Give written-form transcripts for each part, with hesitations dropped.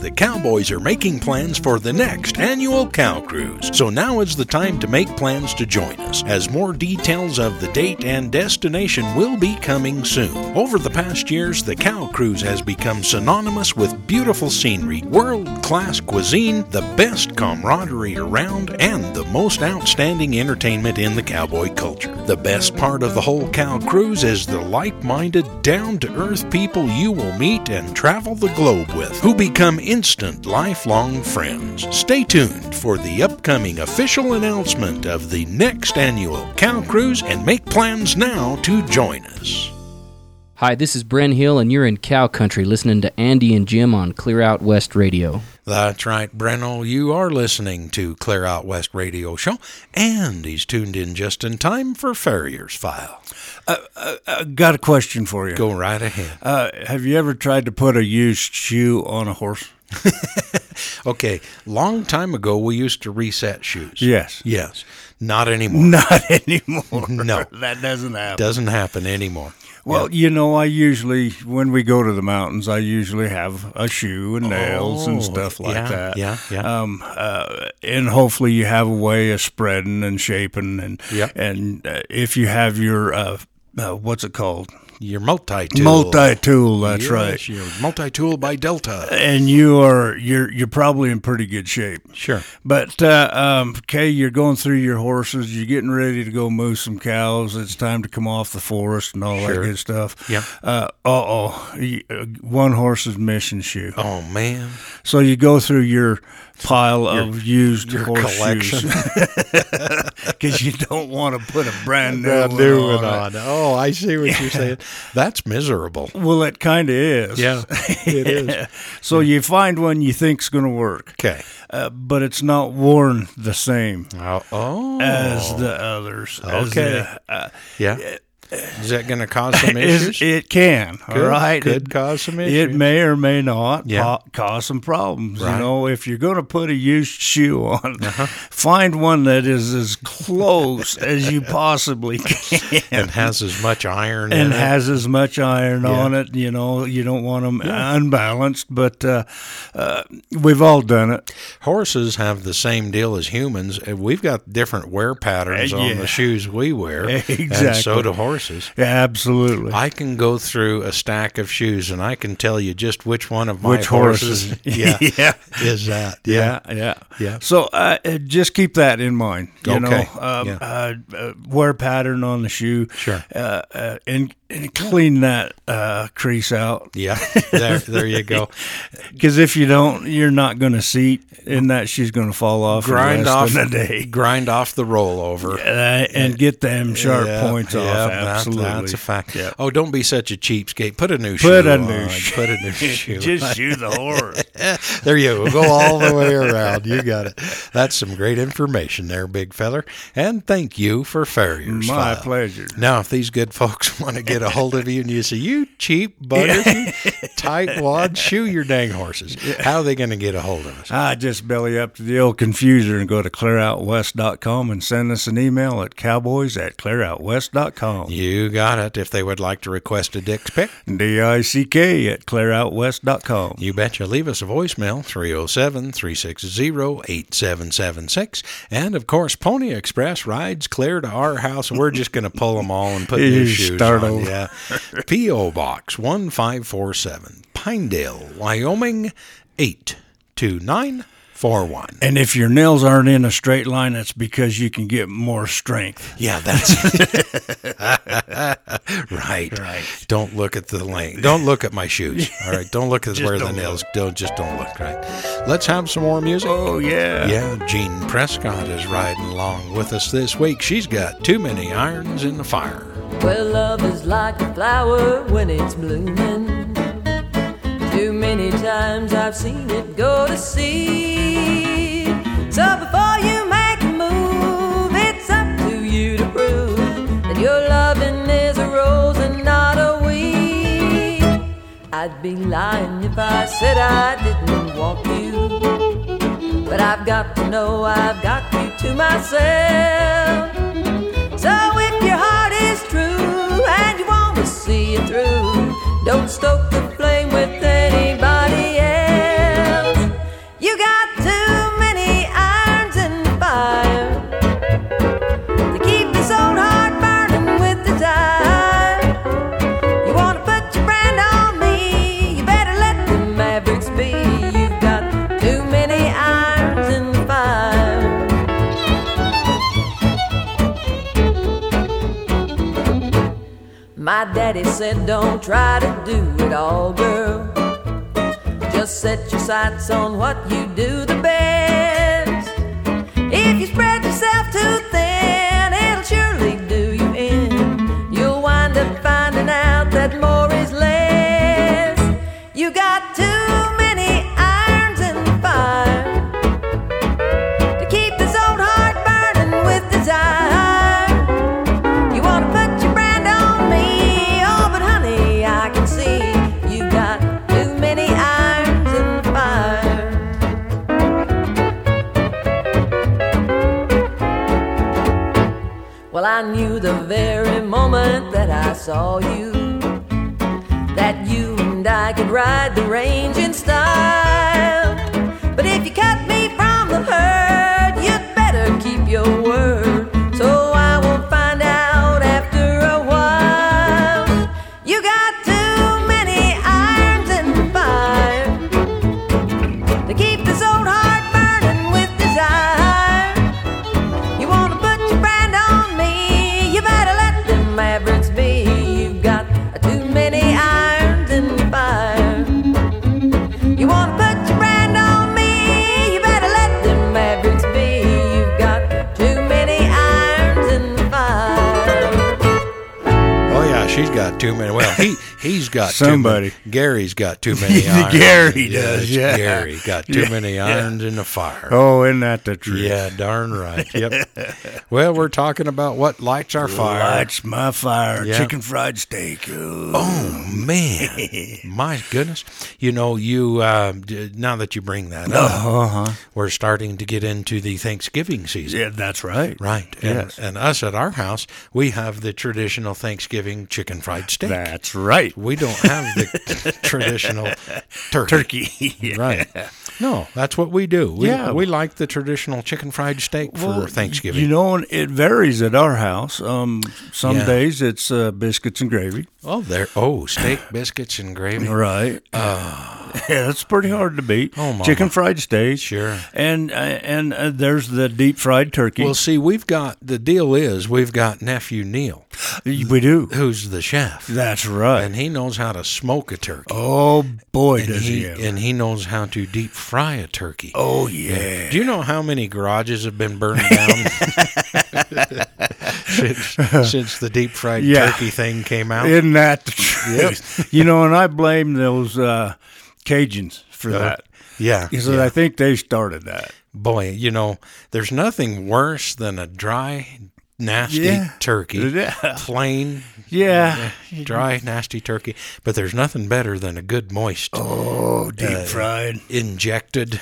the Cowboys are making plans for the next annual Cow Cruise. So now is the time to make plans to join us, as more details of the date and destination will be coming soon. Over the past years, the Cow Cruise has become synonymous with beautiful scenery, world-class cuisine, the best camaraderie around, and the most outstanding entertainment in the cowboy culture. The best part of the whole Cow Cruise is the like-minded, down-to-earth people you will meet and travel the globe with, who become instant, lifelong friends. Stay tuned for the upcoming official announcement of the next annual Cow Cruise and make plans now to join us. Hi, this is Bren Hill, and you're in Cow Country listening to Andy and Jim on Clear Out West Radio. That's right, Breno. You are listening to Clear Out West Radio Show, and he's tuned in just in time for Farrier's File. Got a question for you. Go right ahead. Have you ever tried to put a used shoe on a horse? Okay, long time ago we used to reset shoes. Yes. Yes. Not anymore. Not anymore. No. That doesn't happen. Doesn't happen anymore. Well, you know, I usually, when we go to the mountains, I usually have a shoe and nails and stuff like that. Yeah. And hopefully you have a way of spreading and shaping. And if you have your, what's it called? Your multi-tool. Multi-tool, that's right. Your multi-tool by Delta. And you're probably in pretty good shape. Sure. But, okay, you're going through your horses, you're getting ready to go move some cows, it's time to come off the forest and all that good stuff. Yeah. One horse is missing shoe. Oh, man. So you go through your pile of used horseshoes because you don't want to put a brand new one on. Oh, I see what you're saying. That's miserable. Well, it kind of is. Yeah, it is. So you find one you think's going to work. Okay. But it's not worn the same as the others. Okay. Yeah. Is that going to cause some issues? It can, all right? Could cause some issues. It may or may not cause some problems. Right. You know, if you're going to put a used shoe on, find one that is as close as you possibly can. And has as much iron on it. You know, you don't want them unbalanced, but we've all done it. Horses have the same deal as humans. We've got different wear patterns on the shoes we wear. Exactly. And so do horses. Yeah, absolutely. I can go through a stack of shoes and I can tell you just which one of my horses is that. Yeah. So just keep that in mind. You know, wear pattern on the shoe. Sure. And clean that crease out. Yeah, there you go. Because if you don't, you're not going to seat, and that shoe's going to fall off grind in less off than a day. Grind off the rollover. And get them sharp points off. Absolutely. That's a fact. Yeah. Oh, don't be such a cheapskate. Put a new shoe Put a on. new shoe. Just shoe the horse. There you go. Go all the way around. You got it. That's some great information there, big feller. And thank you for Farrier's My File. pleasure. Now, if these good folks want to get a hold of you and you say, you cheap butters, you tightwad, shoe your dang horses, how are they going to get a hold of us? I just belly up to the old confuser and go to clearoutwest.com and send us an email at cowboys@clearoutwest.com. You got it. If they would like to request a dick's pic, DICK@clearoutwest.com. You betcha. Leave us a voicemail, 307-360-8776. And, of course, Pony Express rides clear to our house. We're just going to pull them all and put new shoes on. Yeah. P.O. Box 1547, Pinedale, Wyoming, 82941. And if your nails aren't in a straight line, it's because you can get more strength. Yeah, that's right. Don't look at the length. Don't look at my shoes. All right. Don't look at where the nails. Don't look. Right. Let's have some more music. Oh yeah. Yeah. Jean Prescott is riding along with us this week. She's got Too Many Irons in the Fire. Well, love is like a flower when it's blooming. Too many times I've seen it go to seed. So before you make a move, it's up to you to prove that your loving is a rose and not a weed. I'd be lying if I said I didn't want you, but I've got to know I've got you to myself. So if your heart is true and you want to see it through, don't stoke the flame with anybody else. Daddy said don't try to do it all, girl. Just set your sights on what you do the best. If you spread yourself too thin, it'll surely do you in. You'll wind up finding out that more is less. You got too many irons in the fire to keep this old heart burning with desire. You want to put your brand on me, oh, but honey, I can see you got too many irons in the fire. Well, I knew the very moment that I saw you that you and I could ride the range in style. But if you cut me from the herd, you'd better keep your word, so I won't find out after a while. You got too many irons in the fire to keep this old heart burning with desire. You want to put your brand on me, you better let them mavericks be. You've got too many irons in the fire. You want to put your brand on me, you better let them mavericks be. You've got too many irons in the fire. Oh yeah, she's got too many. Well, he's got Somebody. Too many. Gary's got too many irons. Gary does, yeah. Gary got too many irons in the fire. Oh, isn't that the truth? Yeah, darn right. Yep. Well, we're talking about what lights our fire. Lights my fire. Yeah. Chicken fried steak. Ooh. Oh man, my goodness! You know, you now that you bring that up, we're starting to get into the Thanksgiving season. Yeah, that's right. Right. Yes. And us at our house, we have the traditional Thanksgiving chicken fried steak. That's right. We don't have the traditional turkey. Yeah. Right. No, that's what we do. Yeah. We like the traditional chicken fried steak for Thanksgiving. You know, it varies at our house. Some days it's biscuits and gravy. Steak, biscuits, and gravy. Right. Yeah, it's pretty hard to beat. Oh, Mama. Chicken fried steak. Sure. And there's the deep fried turkey. Well, see, we've got nephew Neil. We do. Who's the chef. That's right. And he knows how to smoke a turkey. Oh, boy, And does he ever. And he knows how to deep fry a turkey. Oh, yeah. Do you know how many garages have been burned down since the deep fried turkey thing came out? Isn't that the truth? You know, and I blame those Cajuns for that. Yeah. Because yeah. I think they started that. Boy, you know, there's nothing worse than a dry, nasty turkey. Yeah. Plain, Yeah. dry, nasty turkey. But there's nothing better than a good moist. Oh, deep fried. Injected.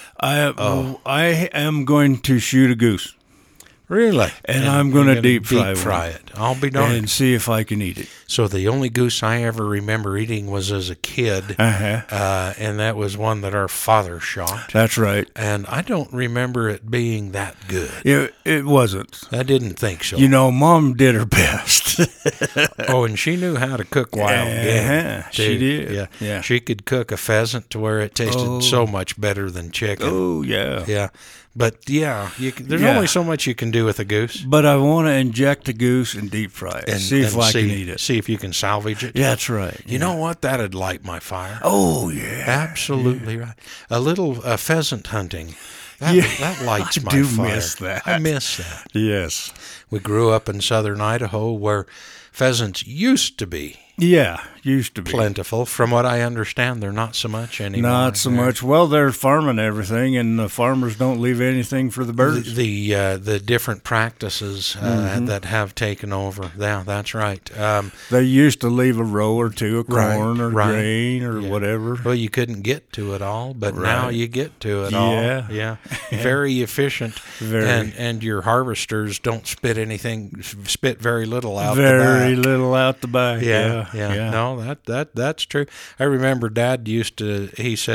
I am going to shoot a goose. Really? And I'm going to deep fry it. I'll be darned. And see if I can eat it. So the only goose I ever remember eating was as a kid, and that was one that our father shot. That's right. And I don't remember it being that good. It wasn't. I didn't think so. You know, Mom did her best. And she knew how to cook wild game. She did. Yeah. She could cook a pheasant to where it tasted so much better than chicken. Oh, yeah. Yeah. But, there's only so much you can do with a goose. But I want to inject a goose and deep fry it. See if I can eat it. See if you can salvage it. Yeah, that's right. You know what? That'd light my fire. Oh, yeah. Absolutely right. A little pheasant hunting. That lights my fire. Miss that. I miss that. Yes. We grew up in southern Idaho where pheasants used to be Yeah, used to be. plentiful. From what I understand, they're not so much anymore. Not so much. Well, they're farming everything, and the farmers don't leave anything for the birds. The different practices that have taken over. Yeah, that's right. They used to leave a row or two of Right, corn or right. grain or whatever. Well, you couldn't get to it all, but now Right. you get to it all. Yeah. Yeah. Very efficient. Very. And your harvesters don't spit very little out Very the back. little out the back. Yeah. No, that's true. I remember Dad he said that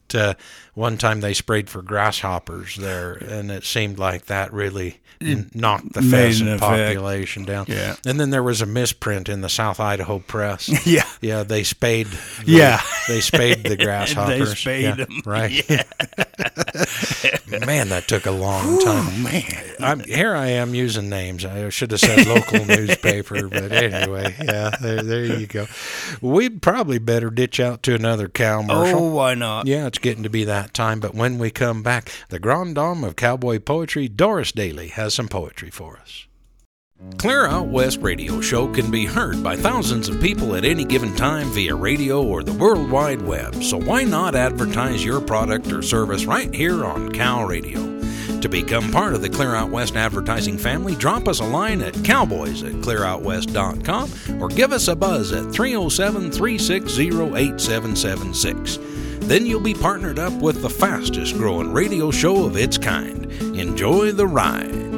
one time they sprayed for grasshoppers there, and it seemed like that really knocked the pheasant population down. Yeah. And then there was a misprint in the South Idaho Press. Yeah. Yeah, they spayed. They spayed the grasshoppers. They spayed them. Right. Yeah. Man, that took a long time. Oh, man. Here I am using names. I should have said local newspaper, but anyway, yeah, there you go. We'd probably better ditch out to another commercial. Oh, why not? Yeah, it's getting to be that time, but when we come back, the Grand Dame of Cowboy Poetry, Doris Daly, has some poetry for us. Clear Out West radio show can be heard by thousands of people at any given time via radio or the World Wide Web, so why not advertise your product or service right here on Cal Radio? To become part of the Clear Out West advertising family, drop us a line at cowboys@clearoutwest.com or give us a buzz at 307-360-8776. Then you'll be partnered up with the fastest growing radio show of its kind. Enjoy the ride.